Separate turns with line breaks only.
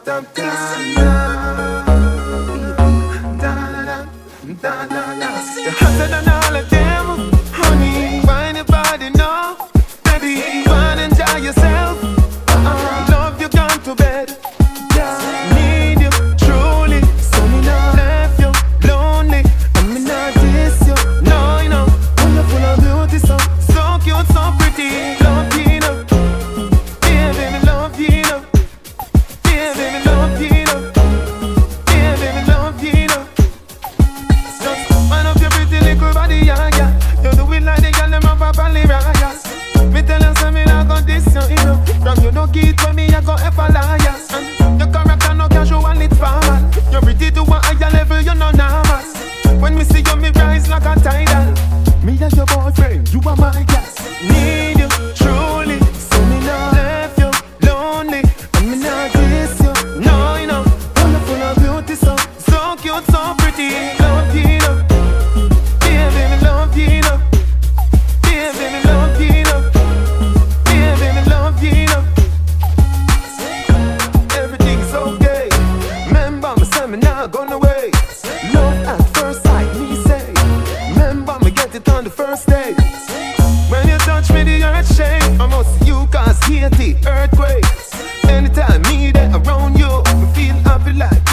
You're hotter than all of them, honey. Find your body now, baby. Go and enjoy yourself. Love you gone to bed. Need you truly, so me not left you lonely. And me not diss you, no, you know. When you're full of beauty, so cute, so pretty. Love you know, yeah, baby, love you know, yeah, baby, love you know, yeah, baby, love you know. Just wind up your pretty little body, yeah, yeah. You do it like the girl them up a Palmyras. Me tell you say me not gon' diss you, you know. From you no get when me I go ever liars. And your character no casual, it's formal. You're pretty to a higher level, you no normal. When me see you, me rise like a tidal. Me and your boyfriend, you are my gas. Need you truly, so me not left you lonely. And me not diss you, no, you know. Wonderful of beauty, so cute, so pretty. Love you know, yeah, baby, love you know, yeah, baby, love you know, yeah, baby, love you know. Everything's okay. Remember me say me not gone away. Love at first sight, me say. Remember me get it on the first day. When you touch me, the earth shake. I must you cause Haiti earthquake. Anytime me there around you, me feel happy like